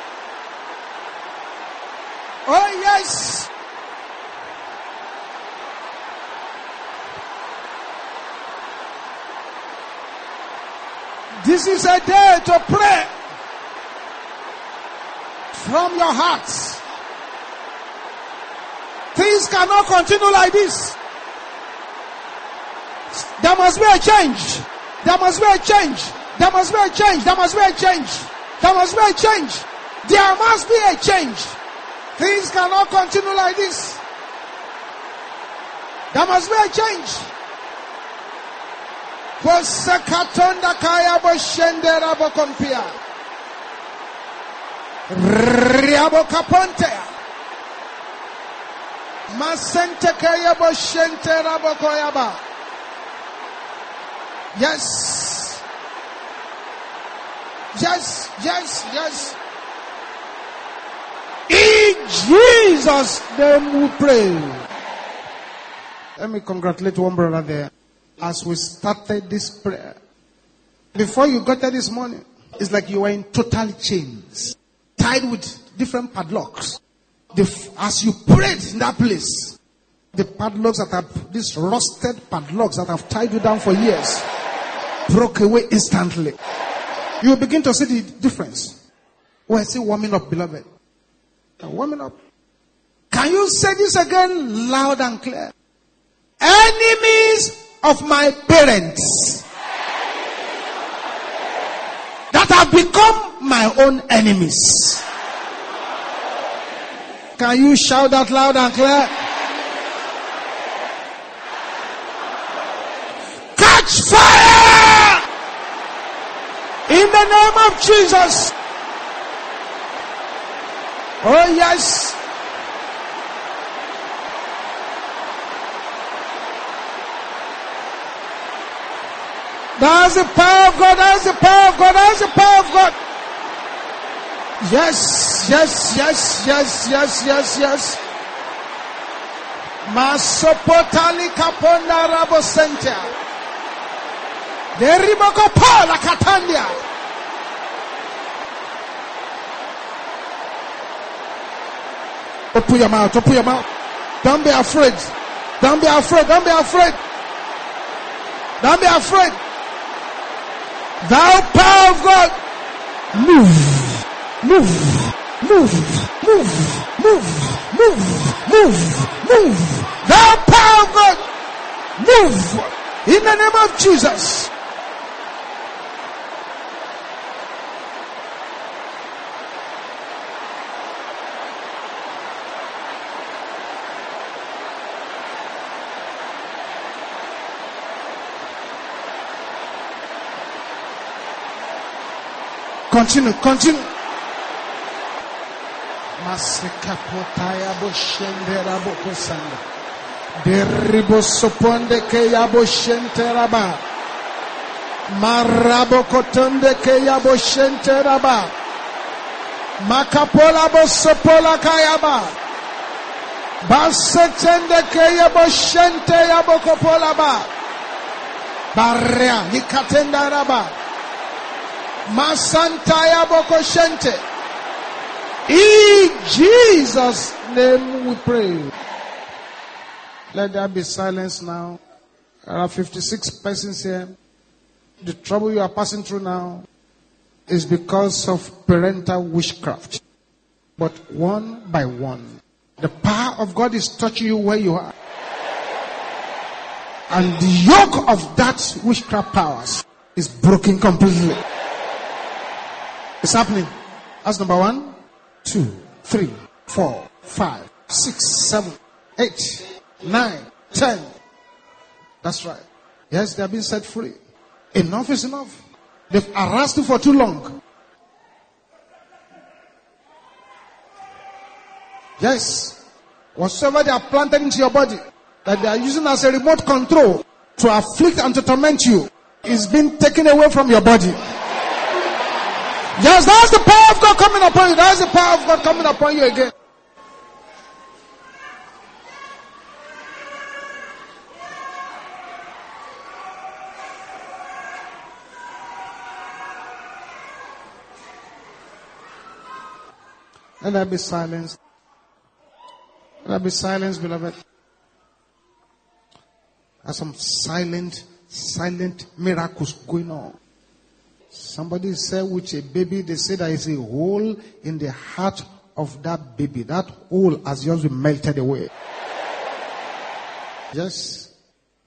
Oh yes. This is a day to pray from your hearts. Things cannot continue like this. There must be a change. There must be a change. There must be a change. There must be a change. There must be a change. There must be a change. Things cannot continue like this. There must be a change. Posekatonda kaya boshendera bokompia. Riabo kaponte. Masente kaya boshentera bokoyaba. Yes. Yes, yes, yes. In Jesus' name we pray. Let me congratulate one brother there. As we started this prayer, before you got there this morning, it's like you were in total chains, tied with different padlocks. The, as you prayed in that place, the padlocks that have, these rusted padlocks that have tied you down for years, broke away instantly. You begin to see the difference. We're still warming up, beloved. We're warming up. Can you say this again loud and clear? Enemies of my parents that have become my own enemies. Can you shout that loud and clear? Catch fire! In the name of Jesus. Oh yes. That's the power of God. That's the power of God. That's the power of God. Yes, yes, yes, yes, yes, yes, yes. Masopotali kaponda rabo sentia. Deriboko pola katandia. Open your mouth. Open your mouth. Don't be afraid. Don't be afraid. Don't be afraid. Don't be afraid. Thou power of God, move, move, move, move, move, move, move, move. Thou power of God, move in the name of Jesus. Continue, continue. Masekapotaya boshendera bokosanda. Deribo soponde ke yaboshenteraba. Marabo kotonde ke yaboshenteraba. Makapola bosopola kayaba. Basetende ke yaboshente yabokopola ba. Barrea nikatenda raba. Masantaya Bokoshente. In Jesus' name we pray. Let there be silence now. There are fifty-six persons here. The trouble you are passing through now is because of parental witchcraft. But one by one, the power of God is touching you where you are. And the yoke of that witchcraft powers is broken completely. It's happening. That's number one, two, three, four, five, six, seven, eight, nine, ten. That's right. Yes, they have been set free. Enough is enough. They've harassed you for too long. Yes. Whatsoever they are planted into your body, that they are using as a remote control to afflict and to torment you, is being taken away from your body. Yes, that's the power of God coming upon you. That's the power of God coming upon you again. Let there be silence. Let there be silence, beloved. There's some silent, silent miracles going on. Somebody said with a baby, they say there is a hole in the heart of that baby. That hole has just been melted away. Yes.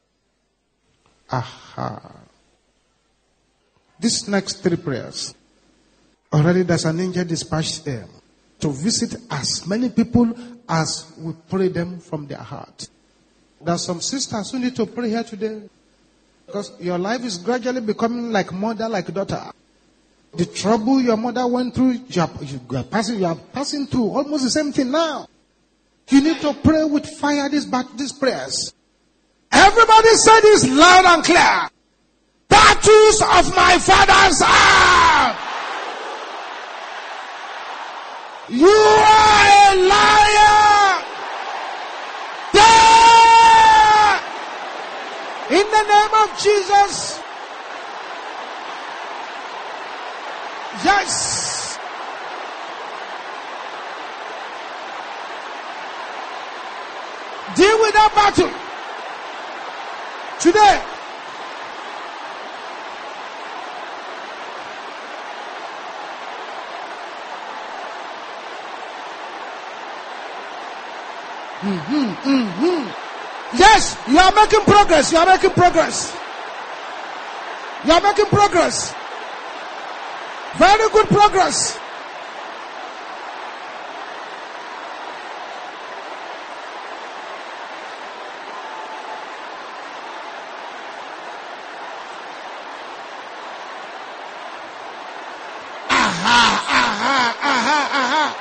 Aha. These next three prayers, already there's an angel dispatched there to visit as many people as we pray them from their heart. There are some sisters who need to pray here today. Because your life is gradually becoming like mother, like daughter. The trouble your mother went through, you are, you are passing, you are passing through almost the same thing now. You need to pray with fire these, these prayers. Everybody say this loud and clear. Battles of my father's house. You are a liar. Die! In the name of Jesus. Yes. Deal with that battle. Today. Mm-hmm, mm-hmm. Yes, you are making progress. You are making progress. You are making progress. Very good progress. Aha, aha, aha, aha.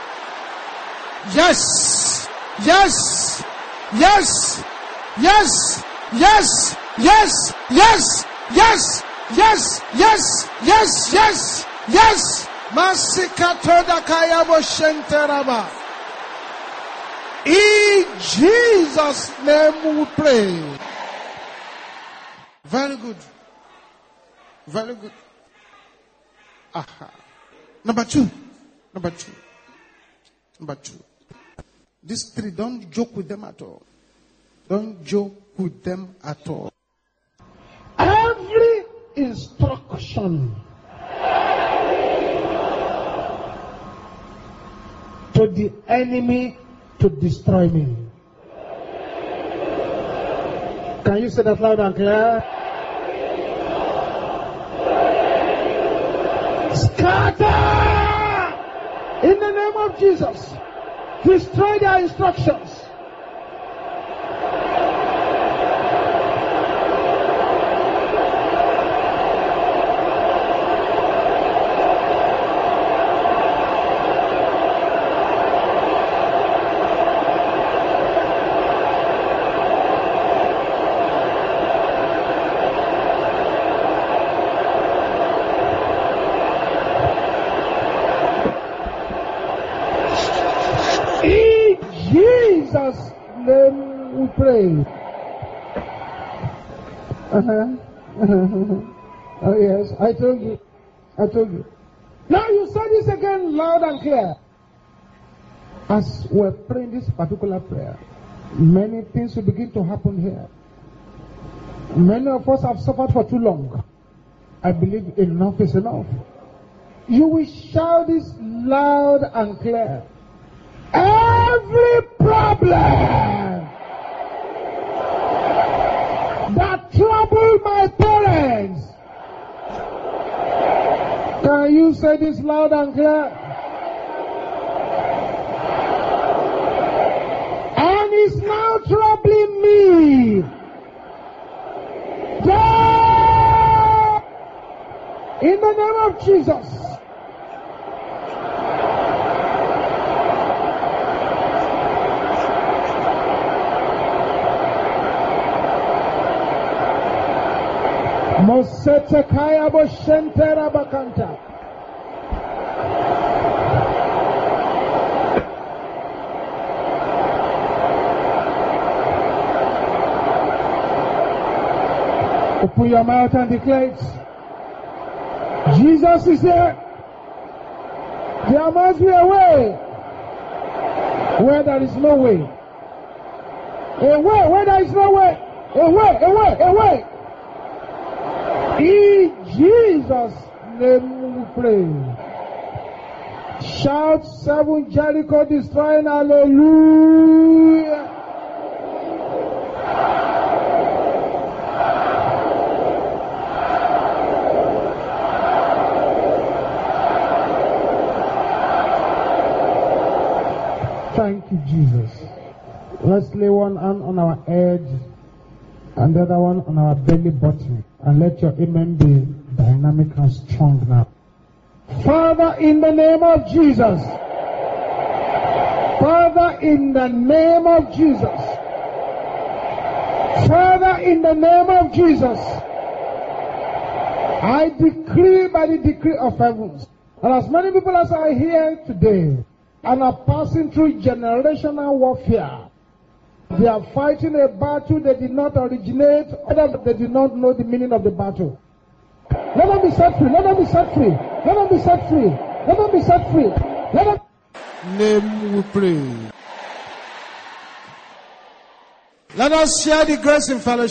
Yes, yes, yes, yes, yes, yes, yes, yes, yes, yes, yes, yes, yes. Masikatoda kayabo shenteraba. In Jesus' name we pray. Very good. Very good. Aha. Number two. Number two. Number two. These three, don't joke with them at all. Don't joke with them at all. Every instruction to the enemy to destroy me. Can you say that loud and clear? Scatter! In the name of Jesus. Destroy their instructions. Jesus' name we pray. Uh-huh. Oh yes, I told you. I told you. Now you say this again loud and clear. As we're praying this particular prayer, many things will begin to happen here. Many of us have suffered for too long. I believe enough is enough. You will shout this loud and clear. Every problem that troubled my parents. Can you say this loud and clear? And it's now troubling me. Die! In the name of Jesus. Mosete kaya bo shentera bakanta. Open your mouth and declare it. Jesus is there. There must be a way where there is no way. A way where there is no way. A way, a way, a way. In Jesus' name we pray. Shout seven Jericho destroying, hallelujah. Thank you, Jesus. Let's lay one hand on our head and the other one on our belly button. And let your amen be dynamic and strong now. Father, in the name of Jesus. Father, in the name of Jesus. Father, in the name of Jesus. I decree by the decree of heavens. And as many people as are here today and are passing through generational warfare, they are fighting a battle they did not originate, or they did not know the meaning of the battle. Let them be set free. Let them be set free. Let them be set free. Let them be set free. Let them. Name we pray. Let us share the grace in fellowship.